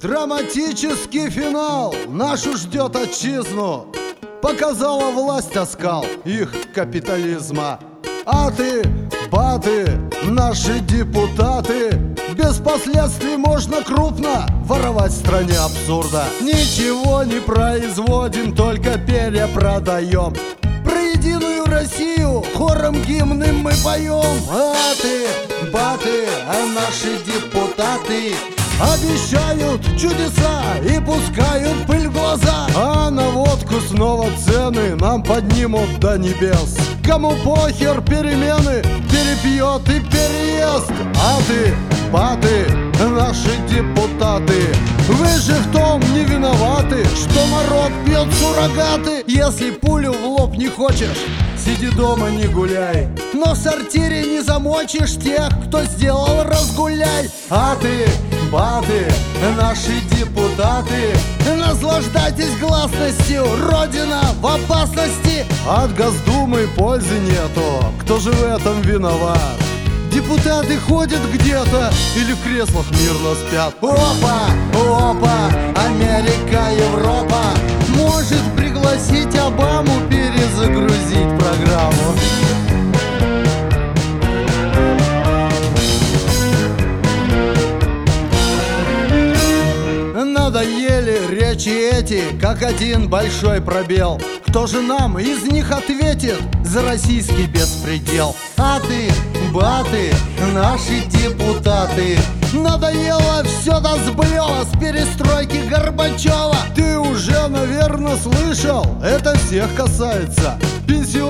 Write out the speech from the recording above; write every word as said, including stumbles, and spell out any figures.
Драматический финал нашу ждет отчизну. Показала власть оскал их капитализма. А ты, баты, наши депутаты, без последствий можно крупно воровать в стране абсурда. Ничего не производим, только перепродаем. Про единую Россию хором гимны мы поем. А ты, баты, а наши депутаты обещают чудеса и пускают пыль в глаза. А на водку снова цены нам поднимут до небес. Кому похер перемены, перепьет и переест. А ты, баты, наши депутаты, вы же в том не виноваты, что народ пьет суррогаты. Если пулю в лоб не хочешь, сиди дома, не гуляй, но в сортире не замочишь тех, кто сделал разгуляй. А ты, баты, наши депутаты, наслаждайтесь гласностью, Родина в опасности. От Госдумы пользы нету, кто же в этом виноват? Депутаты ходят где-то или в креслах мирно спят. Опа, опа, Америка, Европа может пригласить Обаму перезагрузить программу. Надоели речи эти, как один большой пробел. Кто же нам из них ответит за российский беспредел? А ты, баты, наши депутаты, надоело все до сблела с перестройки Горбачева. Ты уже, наверное, слышал, это всех касается. Пенсионеров